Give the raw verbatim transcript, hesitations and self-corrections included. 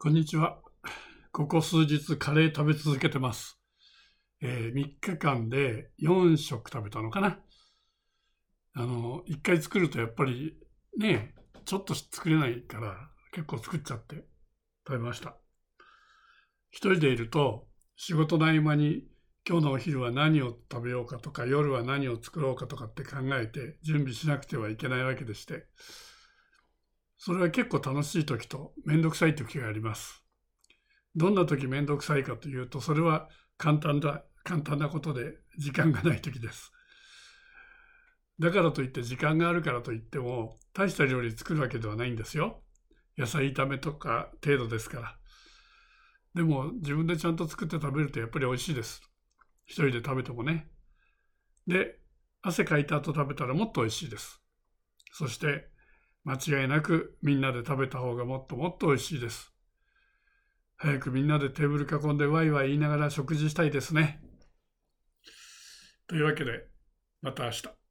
こんにちは。ここ数日カレー食べ続けてます。えー、みっかかんでよんしょく食べたのかな。あの、いっかい作るとやっぱりね、ちょっと作れないから結構作っちゃって食べました。一人でいると仕事の合間に今日のお昼は何を食べようかとか夜は何を作ろうかとかって考えて準備しなくてはいけないわけでして、それは結構楽しい時とめんどくさい時があります。どんな時めんどくさいかというと、それは簡単だ、簡単なことで時間がない時です。だからといって時間があるからといっても大した料理作るわけではないんですよ。野菜炒めとか程度ですから。でも自分でちゃんと作って食べるとやっぱり美味しいです。一人で食べてもね。で、汗かいた後食べたらもっと美味しいです。そして間違いなくみんなで食べた方がもっともっと美味しいです。早くみんなでテーブル囲んでワイワイ言いながら食事したいですね。というわけで、また明日。